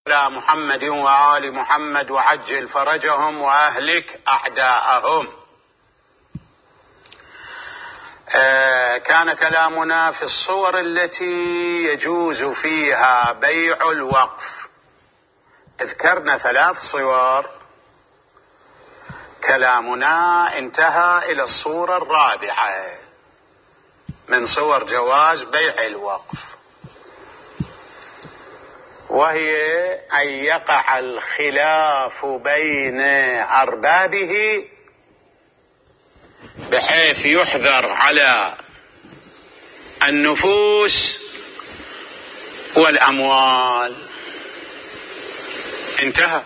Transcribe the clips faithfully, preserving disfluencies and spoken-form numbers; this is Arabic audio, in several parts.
على محمد وآل محمد وعجل فرجهم وأهلك أعداءهم. آه كان كلامنا في الصور التي يجوز فيها بيع الوقف. ذكرنا ثلاث صور، كلامنا انتهى إلى الصورة الرابعة من صور جواز بيع الوقف، وهي أن يقع الخلاف بين أربابه بحيث يحذر على النفوس والأموال. انتهى.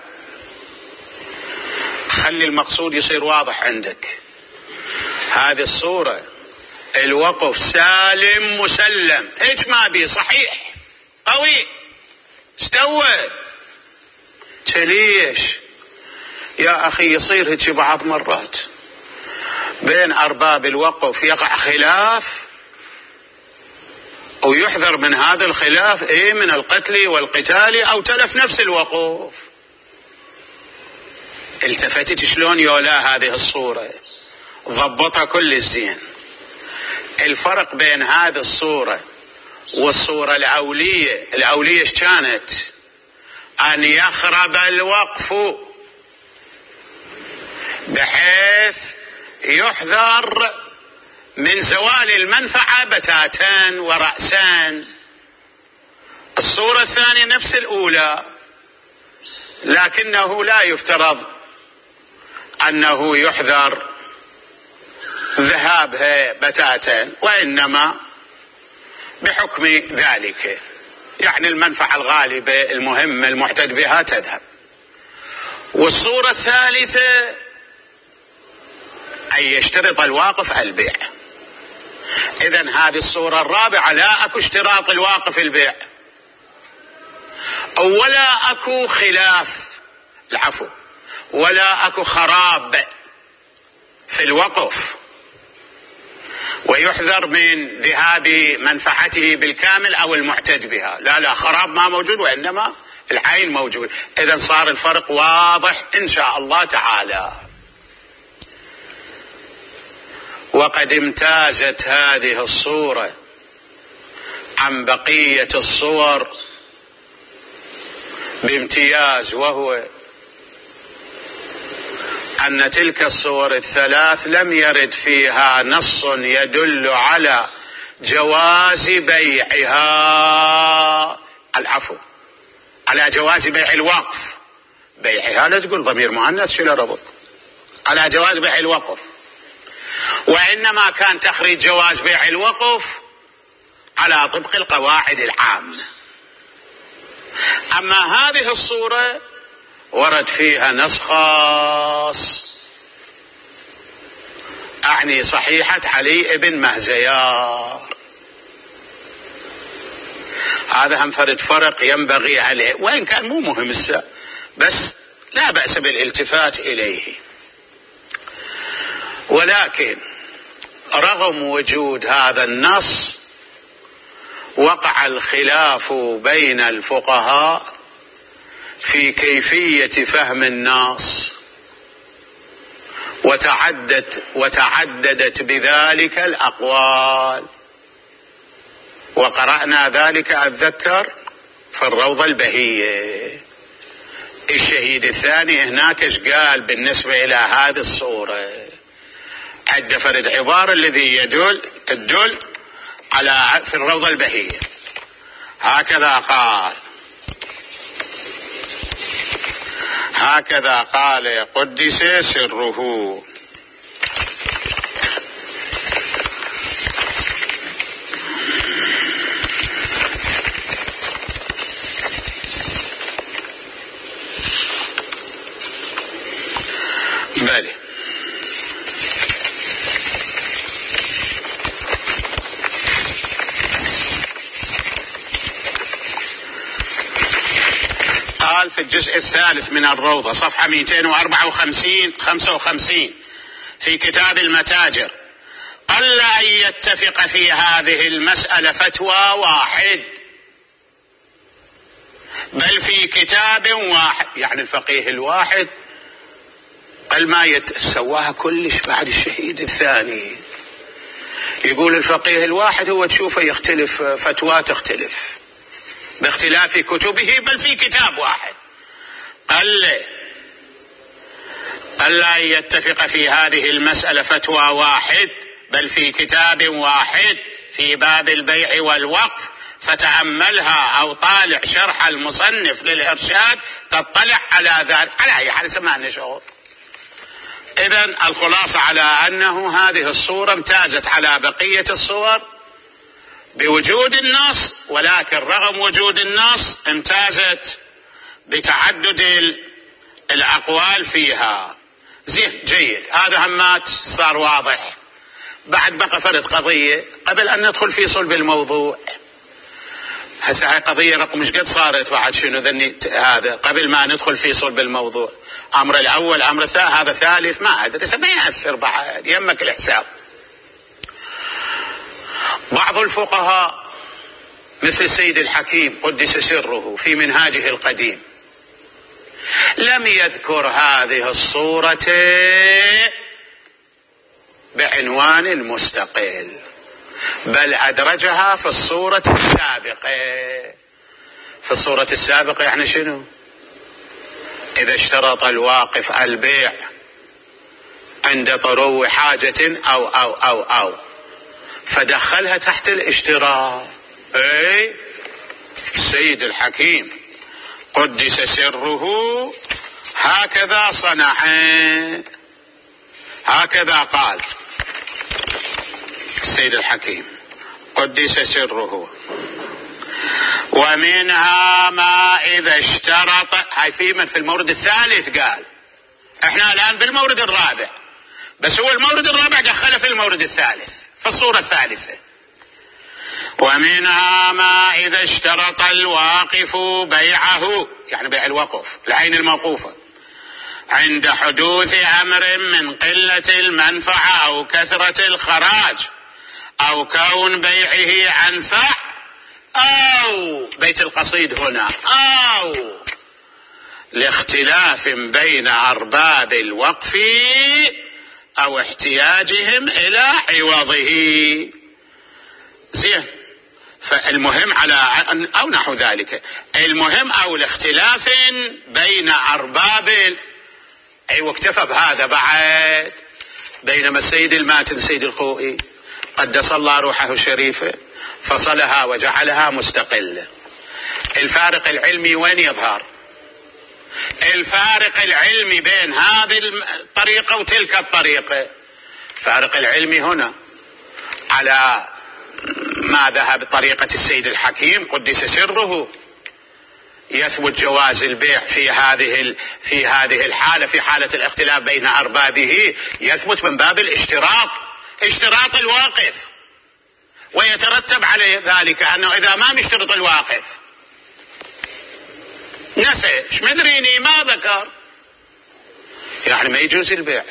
خلي المقصود يصير واضح عندك. هذه الصورة الوقف سالم مسلم، هيك ما بي، صحيح قوي استوى. ليش يا أخي يصير هيك بعض مرات بين أرباب الوقف يقع خلاف ويحذر من هذا الخلاف إيه من القتل والقتال أو تلف نفس الوقف. التفتت شلون يولا هذه الصورة، ضبطها كل الزين. الفرق بين هذه الصورة والصورة الأولية، الأولية ايش كانت؟ أن يخرب الوقف بحيث يحذر من زوال المنفعة بتاتان ورأسان. الصورة الثانية نفس الأولى، لكنه لا يفترض أنه يحذر ذهابها بتاتا، وإنما بحكم ذلك يعني المنفعة الغالبة المهمة المعتد بها تذهب. والصورة الثالثة أن يشترط الواقف البيع. إذن هذه الصورة الرابعة لا أكو اشتراط الواقف البيع، ولا أكو خلاف العفو ولا أكو خراب في الوقف ويحذر من ذهاب منفعته بالكامل أو المعتد بها. لا لا، خراب ما موجود وإنما العين موجود. إذن صار الفرق واضح إن شاء الله تعالى. وقد امتازت هذه الصورة عن بقية الصور بامتياز، وهو أن تلك الصور الثلاث لم يرد فيها نص يدل على جواز بيعها، العفو على جواز بيع الوقف. بيعها لا تقول ضمير مؤنث شو ربط، على جواز بيع الوقف، وإنما كان تخريج جواز بيع الوقف على طبق القواعد العامة. أما هذه الصورة ورد فيها نص خاص، أعني صحيحة علي ابن مهزيار. هذا هم فرد فرق ينبغي عليه، وإن كان مو مهم السا، بس لا بأس بالالتفات إليه. ولكن رغم وجود هذا النص وقع الخلاف بين الفقهاء في كيفية فهم النص، وتعددت وتعددت بذلك الأقوال، وقرأنا ذلك أتذكر في الروضة البهية. الشهيد الثاني هناك ايش قال بالنسبة إلى هذه الصورة؟ عد فرد عبارة الذي يدل تدل على في الروضة البهية. هكذا قال هكذا قال قدس سره: بلى قال في الجزء الثالث من الروضة صفحة مئتين وأربعة وخمسين خمسة وخمسين في كتاب المتاجر: قل أن يتفق في هذه المسألة فتوى واحد بل في كتاب واحد، يعني الفقيه الواحد قل ما يتسواها كلش بعد الشهيد الثاني. يقول الفقيه الواحد هو تشوفه يختلف فتوى تختلف باختلاف كتبه، بل في كتاب واحد قل قل لا يتفق في هذه المسألة فتوى واحد، بل في كتاب واحد في باب البيع والوقف، فتأملها أو طالع شرح المصنف للإرشاد تطلع على ذلك. على أي حال سمعنا شغل. إذن الخلاصة على أنه هذه الصورة امتازت على بقية الصور بوجود النص، ولكن رغم وجود النص امتازت بتعدد الأقوال فيها. زين جيد، هذا همات صار واضح. بعد بقى فرد قضية قبل أن ندخل في صلب الموضوع. هسه هاي قضية رقم مش قد صارت بعد شنو ذني هذا قبل ما ندخل في صلب الموضوع. أمر الأول أمر الثاني هذا ثالث ما أدري ما يأثر بعد يمك الحساب. بعض الفقهاء مثل السيد الحكيم قدس سره في منهاجه القديم لم يذكر هذه الصورة بعنوان مستقل، بل أدرجها في الصورة السابقة. في الصورة السابقة يعني شنو؟ إذا اشترط الواقف البيع عند طرو حاجة أو أو أو أو فدخلها تحت الاشتراط. أي السيد الحكيم قدس سره هكذا صنع، هكذا قال السيد الحكيم قدس سره. ومنها ما إذا اشترط، هاي في من في المورد الثالث قال، احنا الآن بالمورد الرابع، بس هو المورد الرابع دخله في المورد الثالث في الصورة الثالثة. ومنها ما إذا اشترط الواقف بيعه، يعني بيع الوقف العين الموقوفة، عند حدوث أمر من قلة المنفعة أو كثرة الخراج أو كون بيعه أنفع، أو بيت القصيد هنا، أو لاختلاف بين أرباب الوقف أو احتياجهم إلى عوضه. زين، فالمهم على أو نحو ذلك، المهم أو الاختلاف بين أرباب. أي واكتفى بهذا بعد. بينما السيد الماتن السيد الخوئي قدس الله روحه الشريفة فصلها وجعلها مستقلة. الفارق العلمي وين يظهر؟ الفارق العلمي بين هذه الطريقة وتلك الطريقة، الفارق العلمي هنا على ما ذهب طريقة السيد الحكيم قدس سره، يثبت جواز البيع في هذه في هذه الحالة، في حالة الاختلاف بين أربابه، يثبت من باب الاشتراط، اشتراط الواقف، ويترتب على ذلك أنه إذا ما نشترط الواقف نسى ايش مدريني ما ذكر، يعني ما يجوز البيع.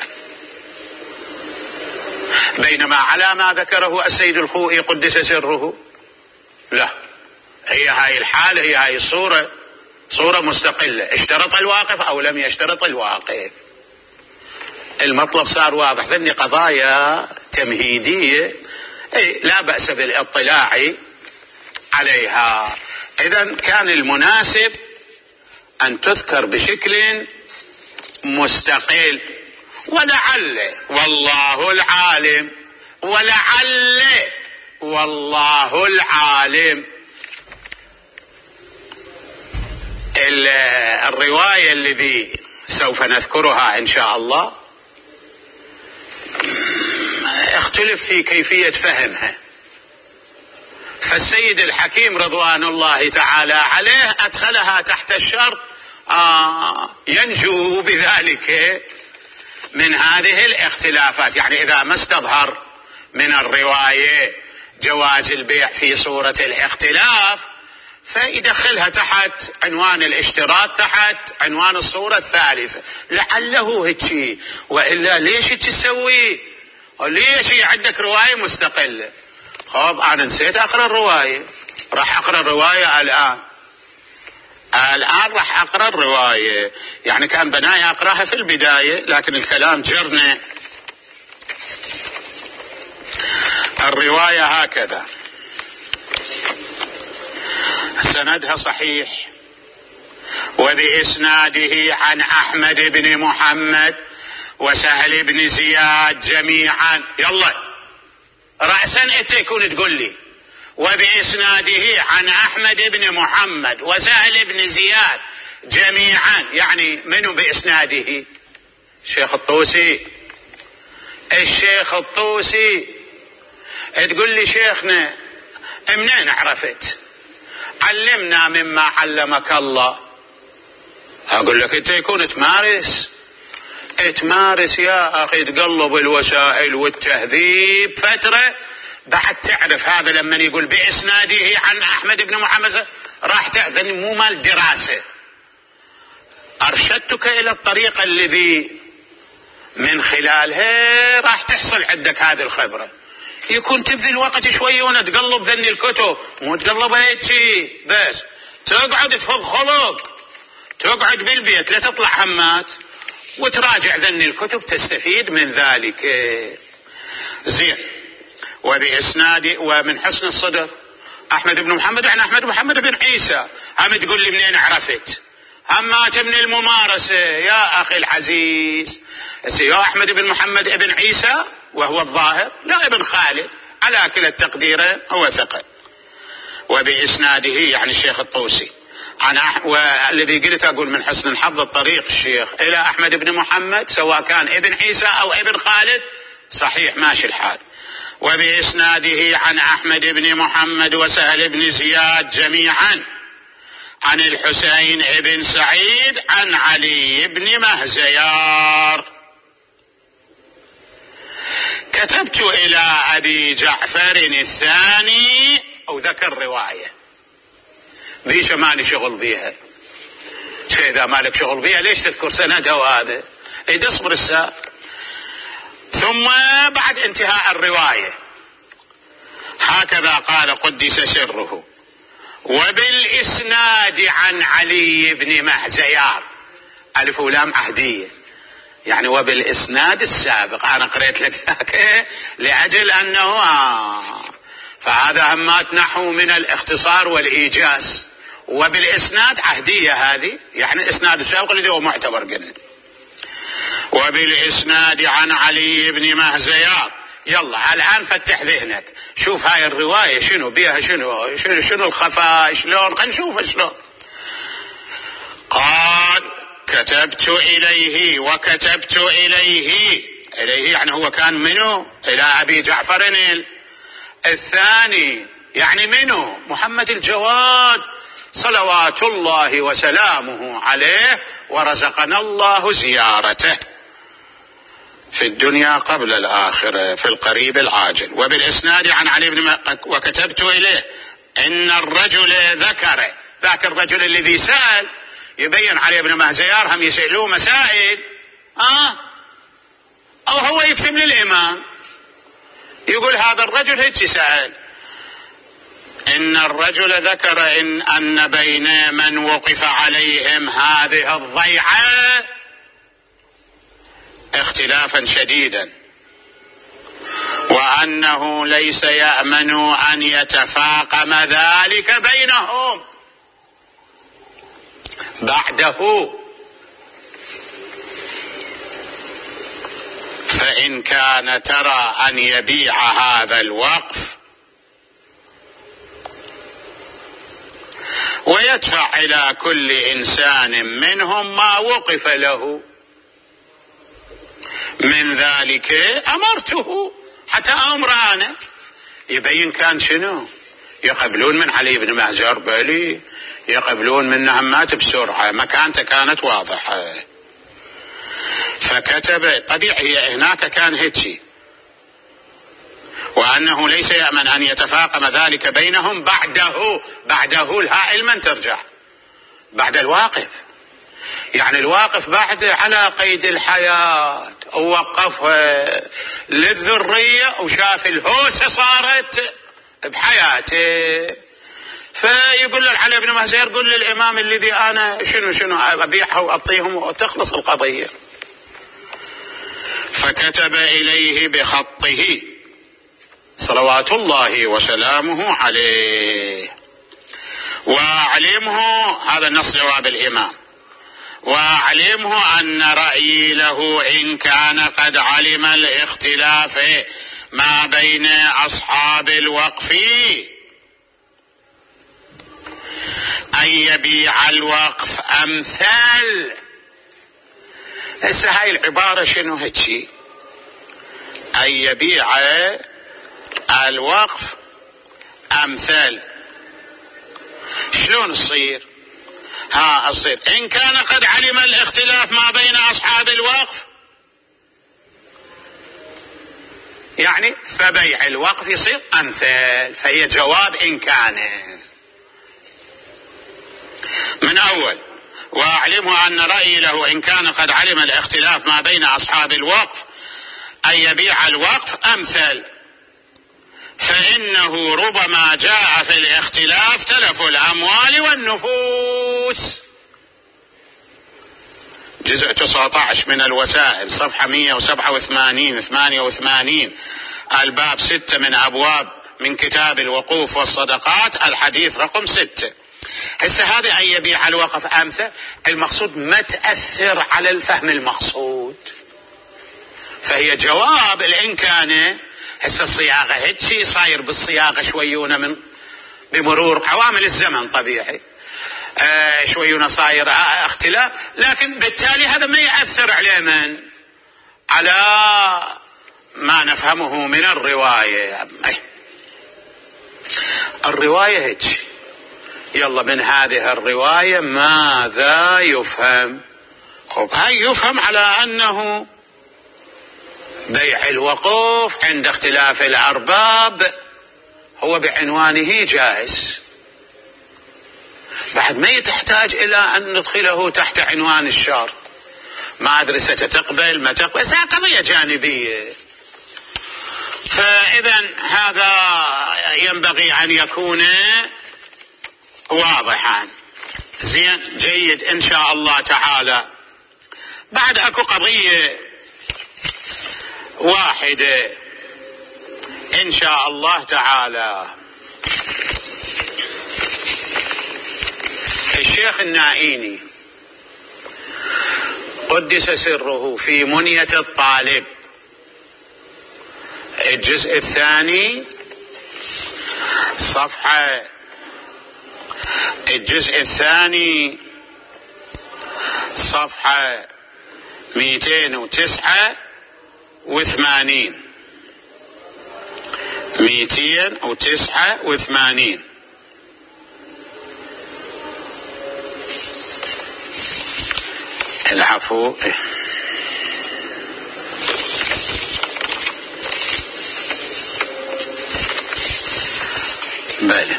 بينما على ما ذكره السيد الخوئي قدس سره لا، هي هاي الحالة، هي هاي الصورة صورة مستقلة، اشترط الواقف أو لم يشترط الواقف. المطلب صار واضح. ذني قضايا تمهيدية اي لا بأس بالاطلاع عليها. إذن كان المناسب أن تذكر بشكل مستقل، ولعل والله العالم، ولعل والله العالم الرواية الذي سوف نذكرها إن شاء الله اختلف في كيفية فهمها. فالسيد الحكيم رضوان الله تعالى عليه أدخلها تحت الشرط آه ينجو بذلك من هذه الاختلافات، يعني إذا ما استظهر من الرواية جواز البيع في صورة الاختلاف فيدخلها تحت عنوان الاشتراط، تحت عنوان الصورة الثالثة، لعله هيك. وإلا ليش تسوي؟ ليش عندك رواية مستقلة؟ خب أنا نسيت أقرأ الرواية، راح أقرأ الرواية الآن. الآن راح أقرأ الرواية، يعني كان بناي أقرأها في البداية لكن الكلام جرنا. الرواية هكذا، سندها صحيح، وبإسناده عن أحمد بن محمد وسهل بن زياد جميعا. يلا رأسا انت يكون تقول لي وبإسناده عن أحمد بن محمد وسهل بن زياد جميعا، يعني منو بإسناده؟ الشيخ الطوسي. الشيخ الطوسي. تقول لي شيخنا منين عرفت؟ علمنا مما علمك الله. أقول لك انت يكون تمارس تمارس يا أخي، تقلب الوسائل والتهذيب فترة بعد تعرف. هذا لما يقول بإسناده عن أحمد بن محمد راح تأذن، مو مال دراسة. أرشدتك إلى الطريقة الذي من خلالها راح تحصل عندك هذه الخبرة. يكون تبذل وقت شوية ونتقلب ذني الكتب، مو تقلبها هيك بس، تقعد تفض خلق، تقعد بالبيت لا تطلع همات وتراجع ذني الكتب، تستفيد من ذلك. زين. وبإسناد ومن حسن الصدر أحمد بن محمد عن أحمد محمد بن عيسى. هم تقول لي منين عرفت؟ همات من الممارسة يا أخي العزيز. يا أحمد بن محمد ابن عيسى وهو الظاهر، لا ابن خالد، على كلا التقدير هو ثقل. وبإسناده يعني الشيخ الطوسي عن أح... والذي قلت أقول من حسن حظ الطريق الشيخ إلى أحمد بن محمد سواء كان ابن عيسى أو ابن خالد صحيح ماشي الحال. وبإسناده عن أحمد بن محمد وسهل بن زياد جميعا عن الحسين بن سعيد عن علي بن مهزيار. كتبت إلى أبي جعفر الثاني أو ذكر رواية ذي مالي شغل بيها. شيء إذا مالك شغل بيها ليش تذكر سندها؟ وهذا إذا اصبر الساعة. ثم بعد انتهاء الرواية هكذا قال قدس سره: وبالإسناد عن علي بن مهزيار. ألف ولام عهدية، يعني وبالإسناد السابق. أنا قريت لك ذاك لأجل أنه آه فهذا همات نحو من الاختصار والإيجاز. وبالإسناد عهدية هذه، يعني الإسناد السابق الذي هو معتبر قلنا. وبالإسناد عن علي بن مهزيار. يلا الآن فتح ذهنك، شوف هاي الرواية شنو بيها، شنو شنو, شنو الخفاء، شلون خلينا نشوف شلون. قال: كتبت إليه وكتبت إليه. إليه يعني هو كان منه إلى أبي جعفر الثاني، يعني منه محمد الجواد صلوات الله وسلامه عليه، ورزقنا الله زيارته في الدنيا قبل الآخرة في القريب العاجل. وبالإسناد عن علي بن م... وكتبت إليه إن الرجل ذكر. ذاك الرجل الذي سأل يبين علي بن مهزيار هم يسألوه مسائل آه أو هو يكتب للإمام يقول هذا الرجل هيك سأل. إن الرجل ذكر إن أن بين من وقف عليهم هذه الضيعة اختلافا شديدا، وأنه ليس يأمن أن يتفاقم ذلك بينهم بعده، فإن كان ترى أن يبيع هذا الوقف ويدفع إلى كل إنسان منهم ما وقف له من ذلك أمرته. حتى أمر أنا يبين كان شنو يقبلون من علي بن مهزيار، بالي يقبلون من همات بسرعة، مكانته كانت واضحة. فكتب طبيعي هناك كان هيك، وأنه ليس يأمن أن يتفاقم ذلك بينهم بعده. بعده الهائل من ترجع بعد الواقف، يعني الواقف بعد على قيد الحياة ووقفها للذرية وشاف الهوسة صارت بحياته، فيقول للعلي بن مهزير قل للإمام الذي أنا شنو شنو أبيعه وأعطيهم وتخلص القضية. فكتب إليه بخطه صلوات الله وسلامه عليه، وأعلمه، هذا نص جواب الإمام، وأعلمه أن رأيي له إن كان قد علم الاختلاف ما بين أصحاب الوقف أن يبيع الوقف أمثال. هسه هاي العبارة شنو هتشي؟ أن يبيع الوقف أمثال. شلون تصير؟ ها أصير إن كان قد علم الاختلاف ما بين أصحاب الوقف، يعني فبيع الوقف يصير أمثال، فهي جواب إن كان. من أول وأعلمه أن رأيي له إن كان قد علم الاختلاف ما بين أصحاب الوقف أن يبيع الوقف أمثال، فإنه ربما جاء في الاختلاف تلف الأموال والنفوس. جزء تسعة عشر من الوسائل، صفحة مئة وسبعة وثمانين ثمانية وثمانين، الباب ستة من أبواب من كتاب الوقوف والصدقات، الحديث رقم ستة. هسه هذا أن يبيع الوقف أمثل، المقصود ما تأثر على الفهم المقصود، فهي جواب الإن كان. هسه الصياغة هيك صاير بالصياغة شويونة من بمرور عوامل الزمن طبيعي، آه شويونة صاير آه اختلاف، لكن بالتالي هذا ما يأثر على من؟ على ما نفهمه من الرواية. الرواية هيك، يلا من هذه الرواية ماذا يفهم؟ خب هاي يفهم على أنه بيع الوقوف عند اختلاف الأرباب هو بعنوانه جائز، بعد ما تحتاج إلى أن ندخله تحت عنوان الشرط. ما أدري ستقبل ما تقبل، بس قضية جانبية. فإذا هذا ينبغي أن يكون واضحا. زين، جيد إن شاء الله تعالى. بعد أكو قضية واحدة إن شاء الله تعالى. الشيخ النائيني قدس سره في منية الطالب الجزء الثاني صفحة الجزء الثاني صفحة مئتين وتسعة وثمانين مئتين وتسعة وثمانين. العفو، بله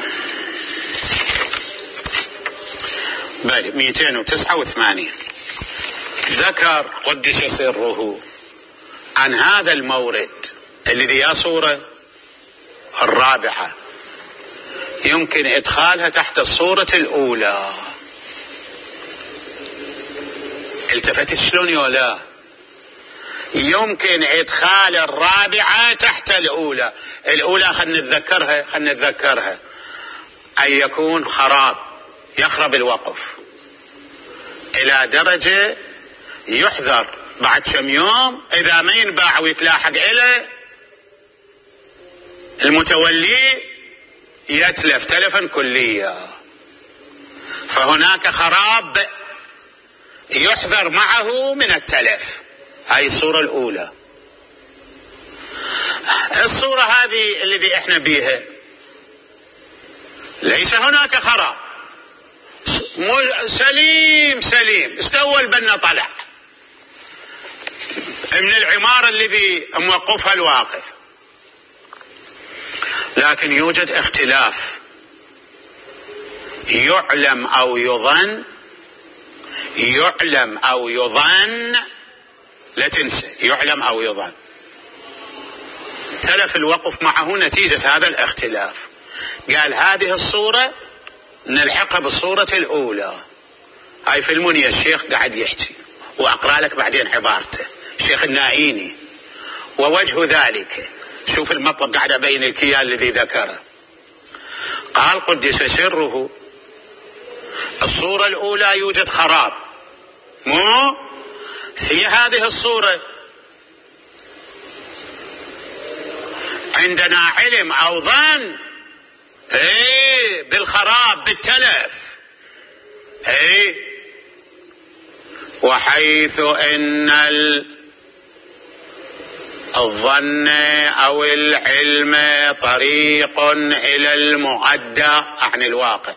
بله مئتين وتسعة وثمانين. ذكر قدس سره عن هذا المورد الذي هي صورة الرابعة يمكن إدخالها تحت الصورة الأولى. التفتت شلون ولا؟ يمكن إدخال الرابعة تحت الأولى. الأولى خلنا نتذكرها خلنا نتذكرها أن يكون خراب، يخرب الوقف إلى درجة يحذر بعد كم يوم إذا ما ينباع ويتلاحق إليه المتولي يتلف تلفا كليا، فهناك خراب يحذر معه من التلف. هاي الصورة الأولى. الصورة هذه الذي احنا بيها ليس هناك خراب، سليم سليم، استوى البنا طلع من العمارة الذي موقفها الواقف، لكن يوجد اختلاف يعلم أو يظن يعلم أو يظن لا تنسى يعلم أو يظن تلف الوقف معه نتيجة هذا الاختلاف. قال هذه الصورة نلحقها بالصورة الأولى. هاي في المنية الشيخ قاعد يحكي، وأقرأ لك بعدين عبارته الشيخ النائيني. ووجه ذلك، شوف المطلب قاعد أبين الكيان الذي ذكره. قال قدس سره الصورة الأولى يوجد خراب، مو في هذه الصورة عندنا علم أو ظن ايه بالخراب بالتلف. ايه وحيث ان الظن او العلم طريق الى المؤدى عن الواقع.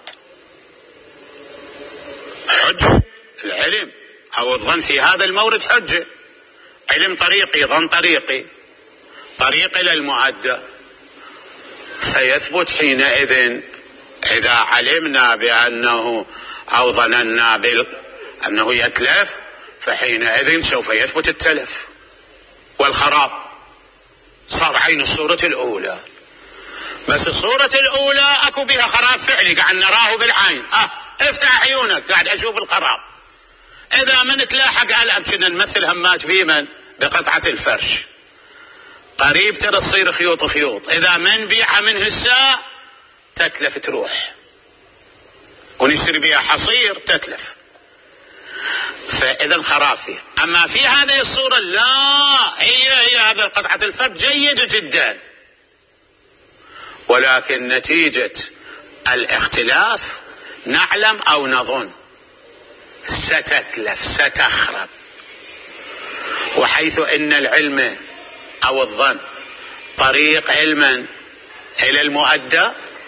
حجة العلم او الظن في هذا المورد حجة، علم طريقي ظن طريقي، طريق الى المؤدى. فيثبت حينئذ إذا علمنا بأنه أو ظننا بأنه يتلف، فحينئذ سوف يثبت التلف والخراب. صار عين الصورة الأولى. بس الصورة الأولى أكو بها خراب فعلي قاعد نراه بالعين. أه افتح عيونك قاعد أشوف الخراب. إذا من تلاحق ألم كنا نمثل همات بيمن بقطعة الفرش، قريب ترى تصير خيوط خيوط، إذا من بيعها منه الساعة تتلف تروح، ونشتري بها حصير تتلف. فإذا خراب فيه. أما في هذه الصورة لا، هي هي هذا القطعة الفرد جيدة جدا، ولكن نتيجة الاختلاف نعلم أو نظن ستتلف ستخرب. وحيث إن العلم أو الظن طريق علما إلى المؤدى،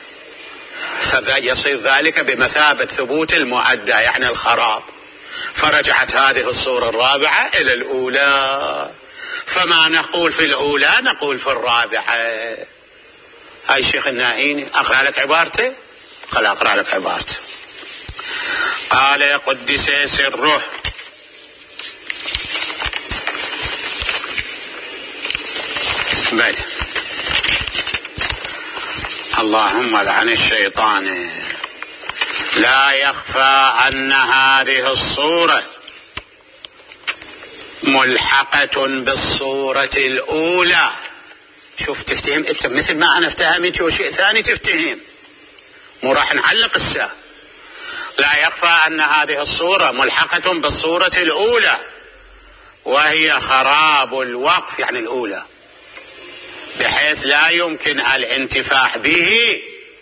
فيصير ذلك بمثابة ثبوت المؤدى يعني الخراب. فرجعت هذه الصورة الرابعة إلى الأولى، فما نقول في الأولى نقول في الرابعة. هاي الشيخ النائيني. أقرأ لك عبارته؟ خل أقرأ لك عبارته. قال قدس سره بل اللهم لعن الشيطان. لا يخفى أن هذه الصورة ملحقة بالصورة الأولى. شوف تفتهم انت مثل ما أنا افتهمت وشيء ثاني تفتهم، مو راح نعلق الساعة. لا يخفى أن هذه الصورة ملحقة بالصورة الأولى، وهي خراب الوقف يعني الأولى، بحيث لا يمكن الانتفاع به.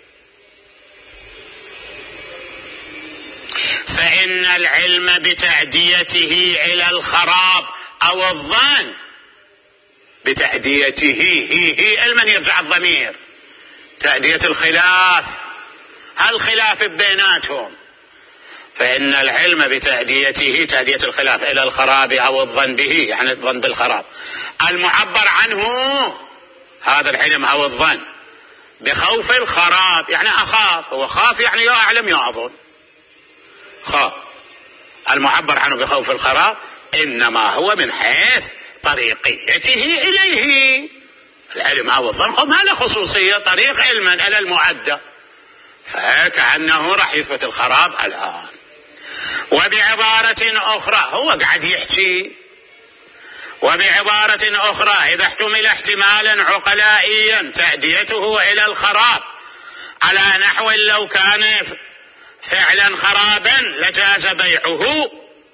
فإن العلم بتأديته إلى الخراب أو الظن بتأديته هي هي المن يرجع الضمير تأدية الخلاف، هالخلاف بيناتهم. فإن العلم بتأديته تأدية الخلاف إلى الخراب أو الظن به يعني الظن بالخراب، المعبر عنه هذا العلم أو الظن بخوف الخراب يعني أخاف، هو خاف يعني يا أعلم يا أظن خاف. المعبر عنه بخوف الخراب إنما هو من حيث طريقيته إليه. العلم أو الظن هم هذا خصوصية طريق علما إلى المعدة، فكأنه راح يثبت الخراب الآن. وبعبارة أخرى هو قاعد يحكي، وبعبارة أخرى إذا احتمل احتمالا عقلائيا تأديته إلى الخراب على نحو لو كان فعلا خرابا لجاز بيعه،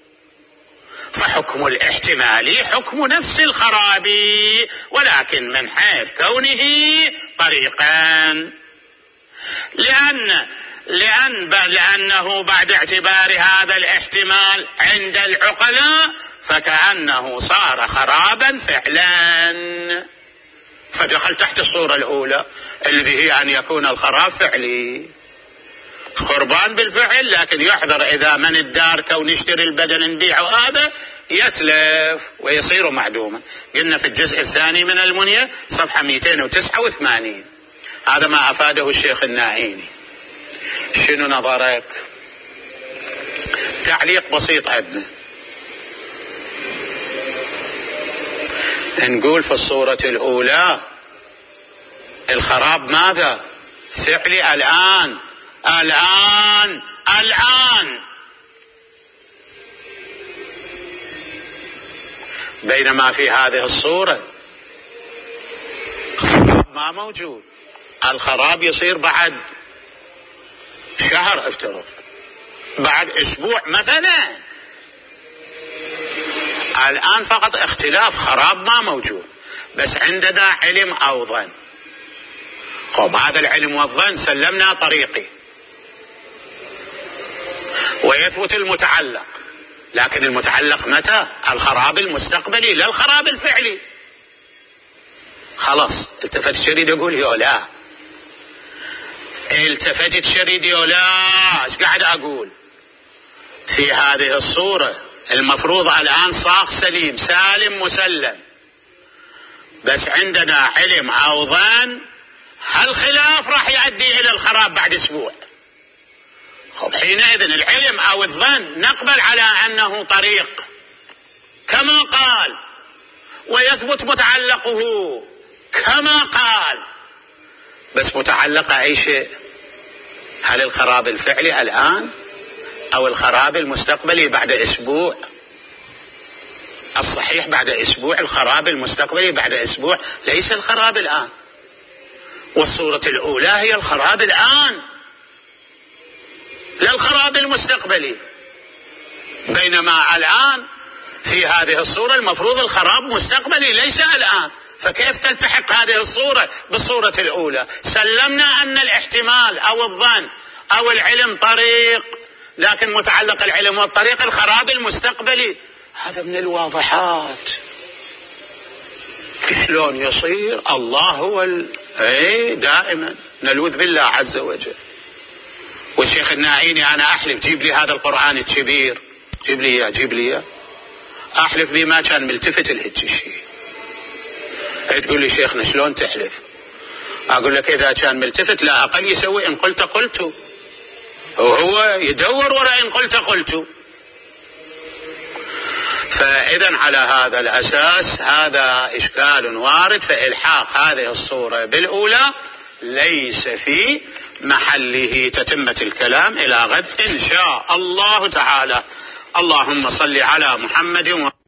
فحكم الاحتمال حكم نفس الخراب، ولكن من حيث كونه طريقا. لأن لأن لأنه بعد اعتبار هذا الاحتمال عند العقلاء فكأنه صار خرابا فعلا، فدخل تحت الصورة الأولى الذي هي أن يكون الخراب فعلي، خربان بالفعل، لكن يحذر إذا من الدار كون يشتري البدن نبيعه هذا يتلف ويصير معدوما. قلنا في الجزء الثاني من المنية صفحة مئتين وتسعة وثمانين. هذا ما أفاده الشيخ النائيني. شنو نظرك؟ تعليق بسيط عندنا، نقول في الصورة الأولى الخراب ماذا؟ فعلي الآن الآن الآن بينما في هذه الصورة ما موجود. الخراب يصير بعد شهر افترض، بعد اسبوع مثلا. الآن فقط اختلاف، خراب ما موجود، بس عندنا علم أو ظن. خب هذا العلم والظن سلمنا طريقي ويثبت المتعلق، لكن المتعلق متى؟ الخراب المستقبلي لا الخراب الفعلي. خلاص التفت الشريد يقول يا لا، التفتت شريد يا لا، ايش قاعد اقول؟ في هذه الصورة المفروض الآن صاغ سليم سالم مسلم، بس عندنا علم أو ظن هالخلاف راح يؤدي إلى الخراب بعد أسبوع. خب حينئذ العلم أو الظن نقبل على أنه طريق كما قال، ويثبت متعلقه كما قال، بس متعلق أي شيء؟ هل الخراب الفعلي الآن أو الخراب المستقبلي بعد أسبوع؟ الصحيح بعد أسبوع، الخراب المستقبلي بعد أسبوع، ليس الخراب الآن. والصورة الأولى هي الخراب الآن لا الخراب المستقبلي، بينما الآن في هذه الصورة المفروض الخراب مستقبلي ليس الآن. فكيف تلتحق هذه الصورة بالصورة الأولى؟ سلمنا أن الاحتمال أو الظن أو العلم طريق، لكن متعلق العلم والطريق الخراب المستقبلي. هذا من الواضحات. شلون يصير؟ الله هو ال... ايه دائما نلوذ بالله عز وجل. والشيخ الناعيني انا احلف جيب لي هذا القرآن الكبير، جيب لي اياه جيب لي اياه، احلف بما كان ملتفت لهيك شيء. تقول لي شيخنا شلون تحلف؟ اقول لك اذا كان ملتفت لا اقل يسوي ان قلت قلت، وهو يدور وراء ان قلت قلت. فإذا على هذا الأساس هذا إشكال وارد، فإلحاق هذه الصورة بالأولى ليس في محله. تتمة الكلام إلى غد إن شاء الله تعالى. اللهم صل على محمد و